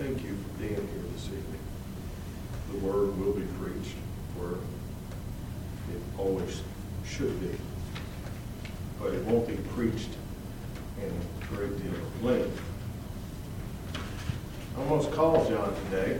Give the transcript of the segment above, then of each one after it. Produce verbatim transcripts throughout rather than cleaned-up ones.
thank you for being here this evening. The word will be preached where it always should be, but it won't be preached in a great deal of length. I almost called John today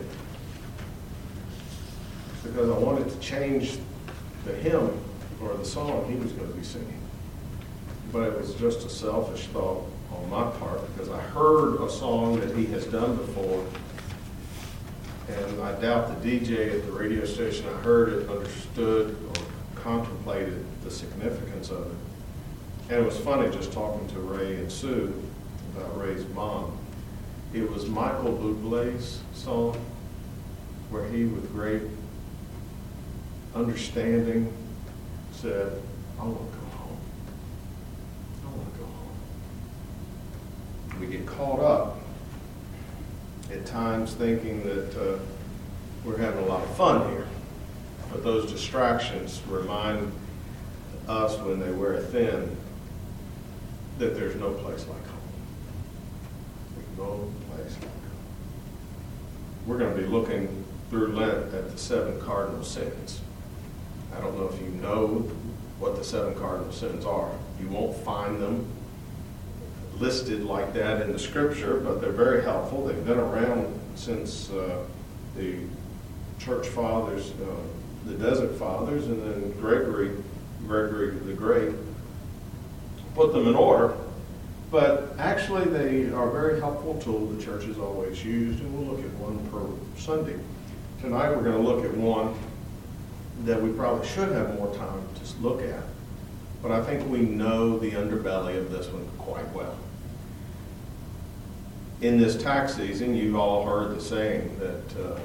because I wanted to change the hymn or the song he was going to be singing. But it was just a selfish thought on my part because I heard a song that he has done before, and I doubt the D J at the radio station I heard it understood or contemplated the significance of it. And it was funny just talking to Ray and Sue about Ray's mom. It was Michael Bublé's song where he, with great understanding, said, I want to go home. I want to go home. We get caught up at times thinking that uh, we're having a lot of fun here. But those distractions remind us when they wear thin that there's no place like home. There's no place like home. We're going to be looking through Lent at the seven cardinal sins. I don't know if you know what the seven cardinal sins are. You won't find them listed like that in the scripture, but they're very helpful. They've been around since uh, the church fathers, uh, the desert fathers, and then Gregory, Gregory the Great put them in order. But actually they are a very helpful tool the church has always used, and we'll look at one per Sunday. Tonight we're going to look at one that we probably should have more time to look at. But I think we know the underbelly of this one quite well. In this tax season, you've all heard the saying that uh,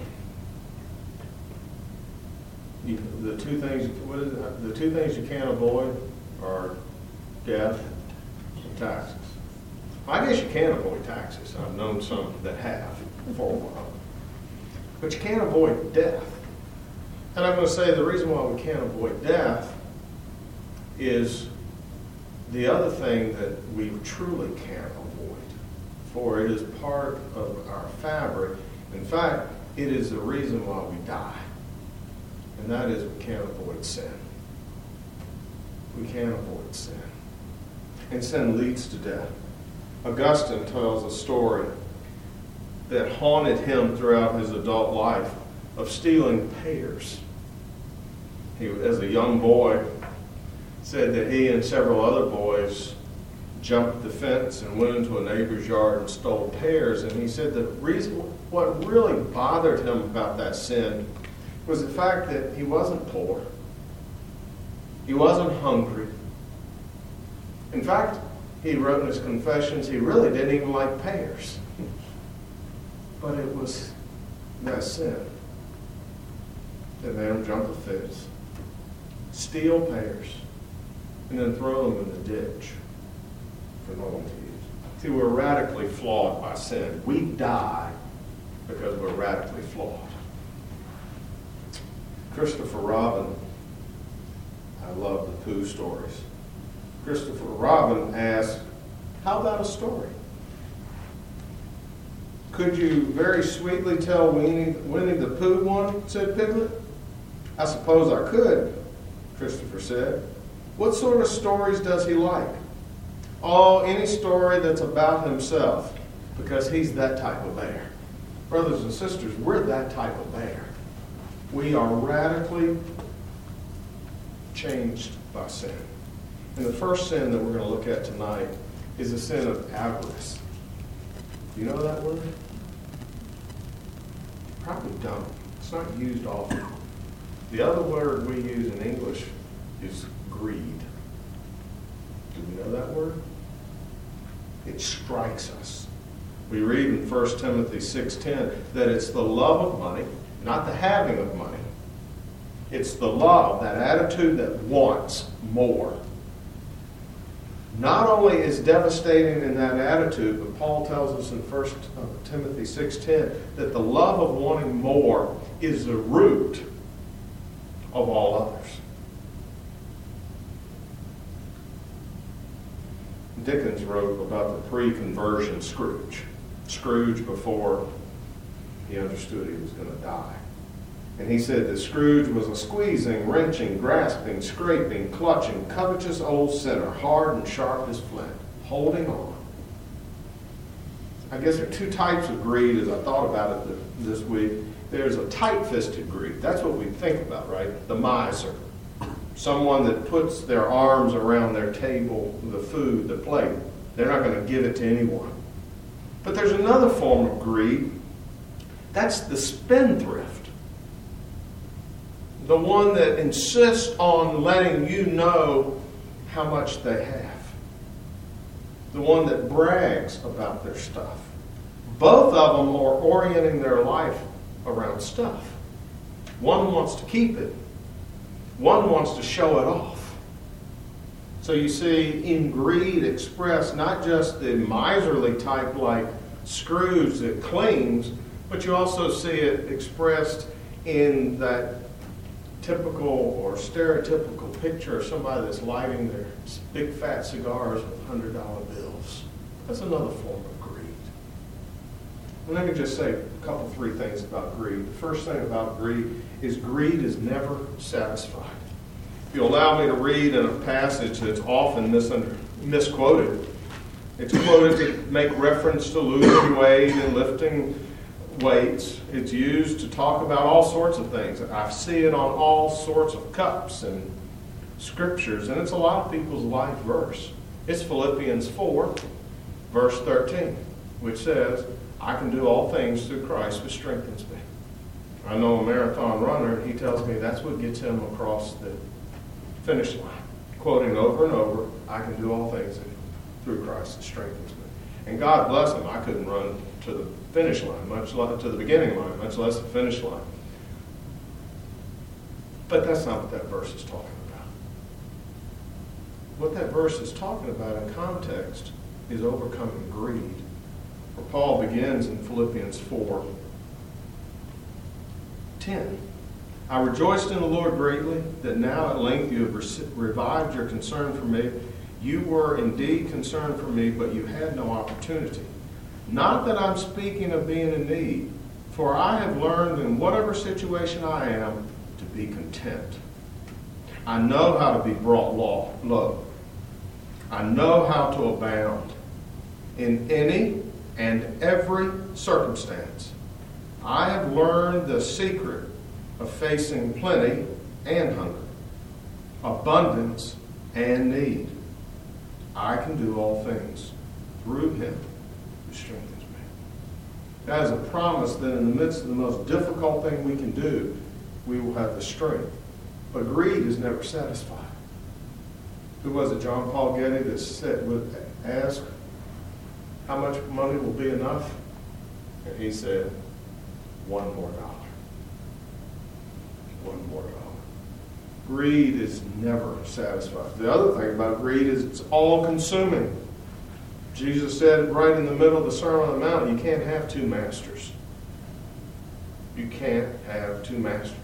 you, the two things what is it? the two things you can't avoid are death and taxes. I guess you can avoid taxes. I've known some that have for a while. But you can't avoid death. And I'm going to say the reason why we can't avoid death is the other thing that we truly can't avoid, for it is part of our fabric. In fact, it is the reason why we die, and that is we can't avoid sin. We can't avoid sin. And sin leads to death. Augustine tells a story that haunted him throughout his adult life of stealing pears. He, as a young boy, said that he and several other boys jumped the fence and went into a neighbor's yard and stole pears. And he said the reason, what really bothered him about that sin was the fact that he wasn't poor. He wasn't hungry. In fact, he wrote in his confessions he really didn't even like pears. But it was that sin that made him jump a fence, steal pears, and then throw them in the ditch for no one to use. See, we're radically flawed by sin. We die because we're radically flawed. Christopher Robin, I love the Pooh stories. Christopher Robin asked, how about a story? Could you very sweetly tell Winnie, Winnie the Pooh one, said Piglet. I suppose I could, Christopher said. What sort of stories does he like? Oh, any story that's about himself, because he's that type of bear. Brothers and sisters, we're that type of bear. We are radically changed by sin. And the first sin that we're going to look at tonight is the sin of avarice. Do you know that word? Probably don't. It's not used often. The other word we use in English is greed. Do we know that word? It strikes us. We read in First Timothy six ten that it's the love of money, not the having of money. It's the love, that attitude that wants more. Not only is devastating in that attitude, but Paul tells us in First Timothy six ten that the love of wanting more is the root of all others. Dickens wrote about the pre-conversion Scrooge. Scrooge before he understood he was going to die. And he said that Scrooge was a squeezing, wrenching, grasping, scraping, clutching, covetous old sinner, hard and sharp as flint, holding on. I guess there are two types of greed as I thought about it this week. There's a tight-fisted greed. That's what we think about, right? The miser. Someone that puts their arms around their table, the food, the plate. They're not going to give it to anyone. But there's another form of greed. That's the spendthrift. The one that insists on letting you know how much they have. The one that brags about their stuff. Both of them are orienting their life around stuff. One wants to keep it. One wants to show it off. So you see in greed expressed not just the miserly type like Scrooge that clings, but you also see it expressed in that typical or stereotypical picture of somebody that's lighting their big fat cigars with one hundred dollar bills. That's another form of greed. And let me just say a couple, three things about greed. The first thing about greed is greed is never satisfied. If you allow me to read in a passage that's often misunder, misquoted, it's quoted to make reference to losing weight and lifting weights. It's used to talk about all sorts of things. I see it on all sorts of cups and scriptures, and it's a lot of people's life verse. It's Philippians four, verse thirteen, which says, I can do all things through Christ which strengthens me. I know a marathon runner, and he tells me that's what gets him across the finish line. Quoting over and over, I can do all things through Christ that strengthens me. And God bless him, I couldn't run to the finish line, much less to the beginning line, much less the finish line. But that's not what that verse is talking about. What that verse is talking about in context is overcoming greed. Where Paul begins in Philippians four ten. I rejoiced in the Lord greatly that now at length you have revived your concern for me. You were indeed concerned for me, but you had no opportunity. Not that I'm speaking of being in need, for I have learned in whatever situation I am to be content. I know how to be brought low. I know how to abound in any and every circumstance. I have learned the secret of facing plenty and hunger, abundance and need. I can do all things through him who strengthens me. That is a promise that in the midst of the most difficult thing we can do, we will have the strength. But greed is never satisfied. Who was it, John Paul Getty, that said, would ask, how much money will be enough? And he said, one more dollar. One more dollar. Greed is never satisfied. The other thing about greed is it's all-consuming. Jesus said right in the middle of the Sermon on the Mount, you can't have two masters. You can't have two masters.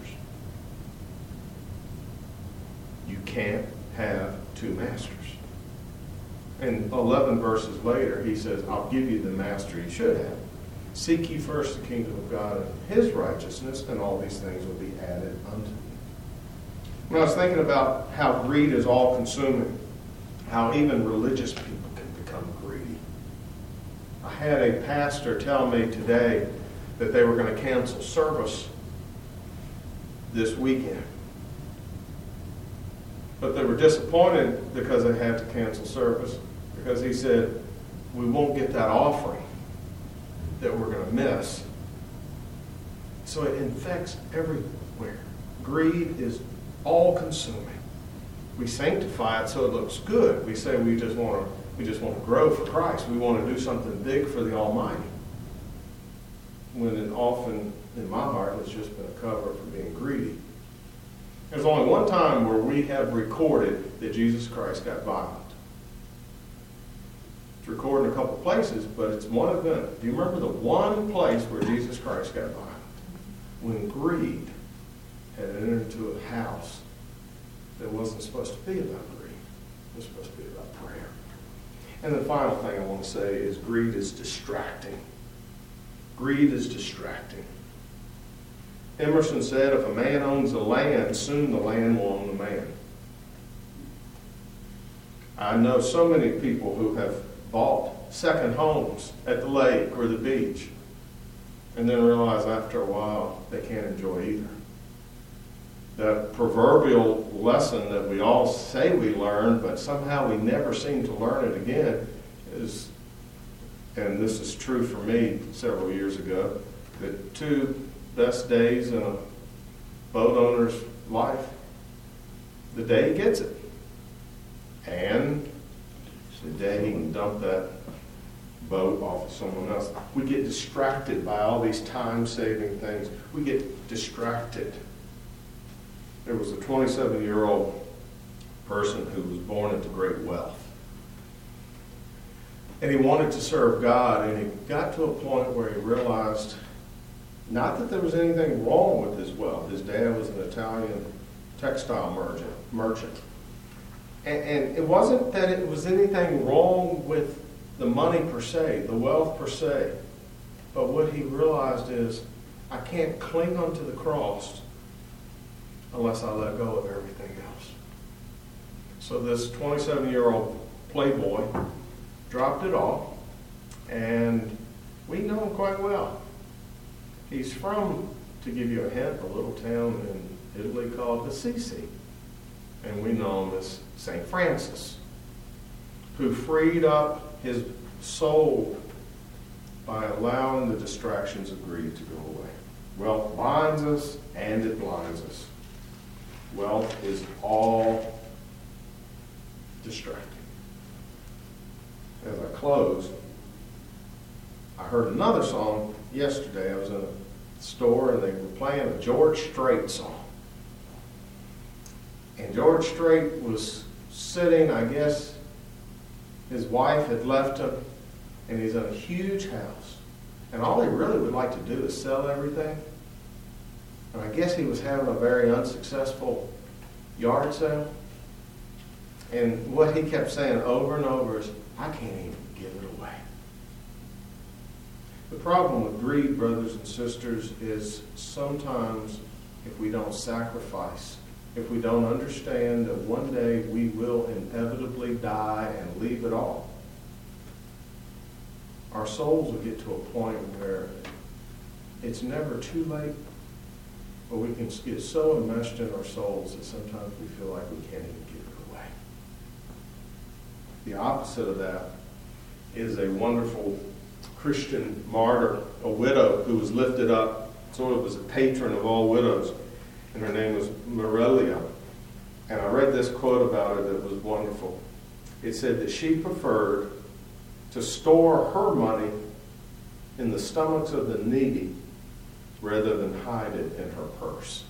You can't have two masters. And eleven verses later, he says, I'll give you the master you should have. Seek ye first the kingdom of God and his righteousness, and all these things will be added unto you. When I was thinking about how greed is all-consuming, how even religious people can become greedy. I had a pastor tell me today that they were going to cancel service this weekend. But they were disappointed because they had to cancel service, because he said, we won't get that offering that we're going to miss. So it infects everywhere. Greed is all-consuming. We sanctify it so it looks good. We say we just want to we just want to grow for Christ. We want to do something big for the Almighty. When it often, in my heart, has just been a cover for being greedy. There's only one time where we have recorded that Jesus Christ got violent. It's recorded in a couple places, but it's one event. Do you remember the one place where Jesus Christ got violent? When greed had entered into a house that wasn't supposed to be about greed. It was supposed to be about prayer. And the final thing I want to say is greed is distracting. Greed is distracting. Emerson said, if a man owns the land, soon the land will own the man. I know so many people who have bought second homes at the lake or the beach and then realize after a while they can't enjoy either. The proverbial lesson that we all say we learned, but somehow we never seem to learn it again, is, and this is true for me several years ago, the two best days in a boat owner's life, the day he gets it, and the day he can dump that boat off of someone else. We get distracted by all these time-saving things. We get distracted. There was a twenty-seven-year-old person who was born into great wealth. And he wanted to serve God, and he got to a point where he realized not that there was anything wrong with his wealth. His dad was an Italian textile merchant. merchant. And, and it wasn't that it was anything wrong with the money per se, the wealth per se. But what he realized is, I can't cling onto the cross unless I let go of everything else. So this twenty-seven-year-old playboy dropped it all, and we know him quite well. He's from, to give you a hint, a little town in Italy called Assisi. And we know him as Saint Francis, who freed up his soul by allowing the distractions of greed to go away. Wealth binds us and it blinds us. Wealth is all distracting. As I close, I heard another song yesterday. I was in a store and they were playing a George Strait song. And George Strait was sitting, I guess his wife had left him, and he's in a huge house. And all he really would like to do is sell everything. And I guess he was having a very unsuccessful yard sale. And what he kept saying over and over is, I can't even give it away. The problem with greed, brothers and sisters, is sometimes if we don't sacrifice, if we don't understand that one day we will inevitably die and leave it all, our souls will get to a point where it's never too late, but we can get so enmeshed in our souls that sometimes we feel like we can't even give it away. The opposite of that is a wonderful Christian martyr, a widow who was lifted up sort of as a patron of all widows, and her name was Morelia. And I read this quote about her that was wonderful. It said that she preferred to store her money in the stomachs of the needy rather than hide it in her purse.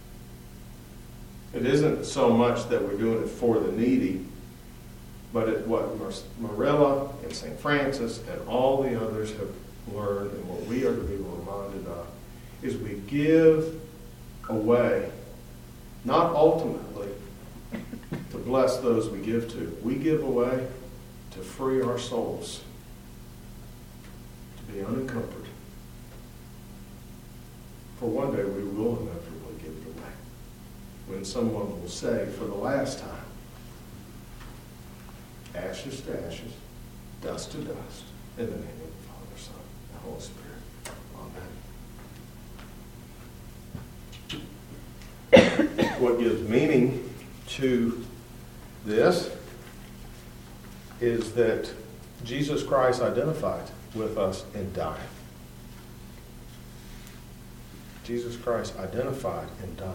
It isn't so much that we're doing it for the needy, but it, what Marilla and Saint Francis and all the others have learned, and what we are to be reminded of, is we give away, not ultimately to bless those we give to. We give away to free our souls, to be unencumbered. For one day we will inevitably give it away, when someone will say for the last time, ashes to ashes, dust to dust, in the name of the Father, Son, and Holy Spirit. Amen. What gives meaning to this is that Jesus Christ identified with us in dying. Jesus Christ identified in dying.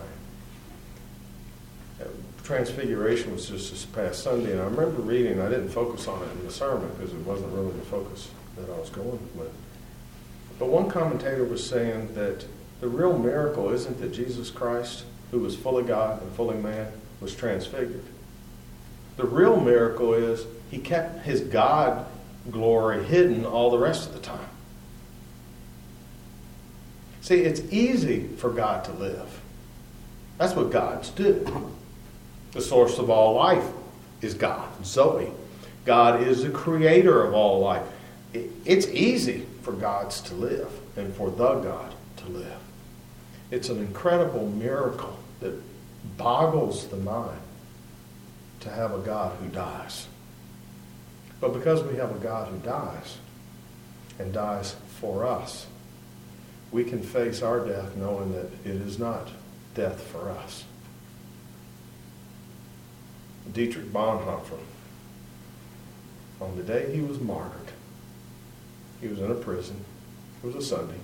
Transfiguration was just this past Sunday, and I remember reading, I didn't focus on it in the sermon because it wasn't really the focus that I was going with. But one commentator was saying that the real miracle isn't that Jesus Christ, who was fully God and fully man, was transfigured. The real miracle is he kept his God glory hidden all the rest of the time. See, it's easy for God to live. That's what gods do. The source of all life is God, Zoe. God is the creator of all life. it, it's easy for gods to live and for the God to live. It's an incredible miracle that boggles the mind to have a God who dies. But because we have a God who dies and dies for us, we can face our death knowing that it is not death for us. Dietrich Bonhoeffer, on the day he was martyred, he was in a prison. It was a Sunday.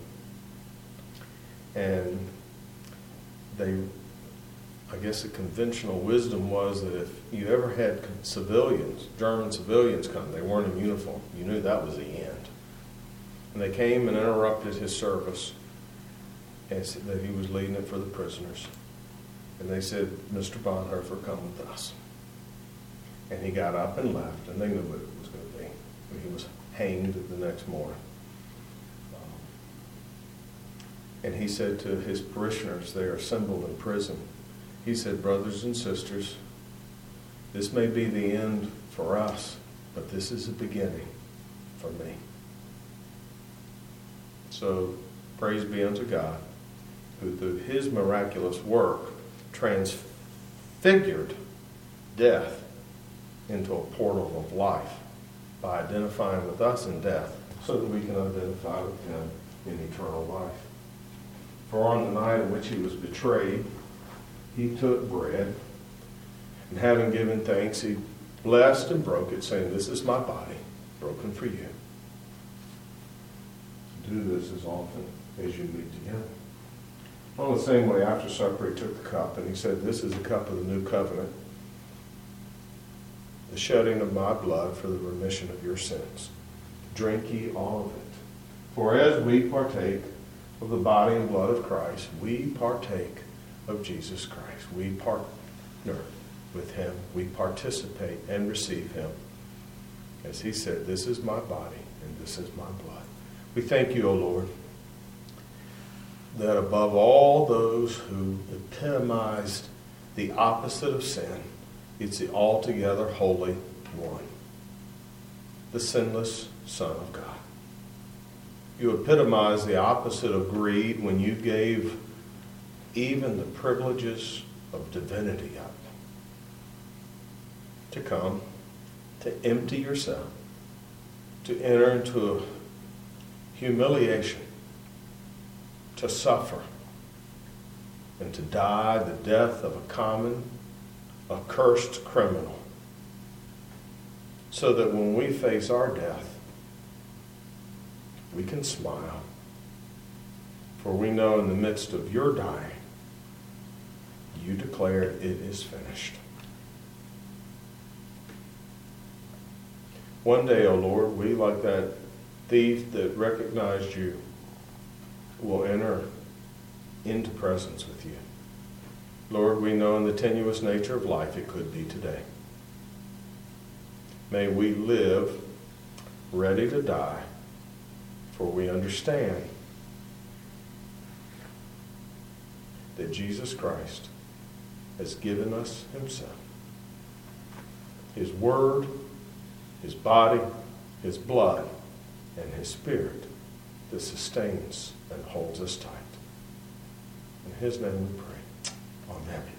And they, I guess the conventional wisdom was that if you ever had civilians, German civilians come, they weren't in uniform, you knew that was the end. And they came and interrupted his service and said that he was leading it for the prisoners. And they said, Mister Bonhoeffer, come with us. And he got up and left, and they knew what it was going to be. And he was hanged the next morning. Um, and he said to his parishioners, they are assembled in prison, he said, brothers and sisters, this may be the end for us, but this is the beginning for me. So, praise be unto God, who through his miraculous work transfigured death into a portal of life by identifying with us in death so that we can identify with him in eternal life. For on the night in which he was betrayed, he took bread, and having given thanks, he blessed and broke it, saying, this is my body, broken for you. Do this as often as you meet together. On the same way, after supper, he took the cup, and he said, this is the cup of the new covenant, the shedding of my blood for the remission of your sins. Drink ye all of it. For as we partake of the body and blood of Christ, we partake of Jesus Christ. We partner with him. We participate and receive him. As he said, this is my body and this is my blood. We thank you, O Lord, that above all those who epitomized the opposite of sin, it's the altogether holy one, the sinless Son of God. You epitomize the opposite of greed when you gave even the privileges of divinity up to come, to empty yourself, to enter into humiliation, to suffer, and to die the death of a common, accursed criminal, so that when we face our death, we can smile, for we know in the midst of your dying, you declared it is finished. One day, O Lord, we, like that thief that recognized you, will enter into presence with you. Lord, we know in the tenuous nature of life it could be today. May we live ready to die, for we understand that Jesus Christ has given us himself, his word, his body, his blood, and his spirit that sustains and holds us tight. In his name we pray. Amen.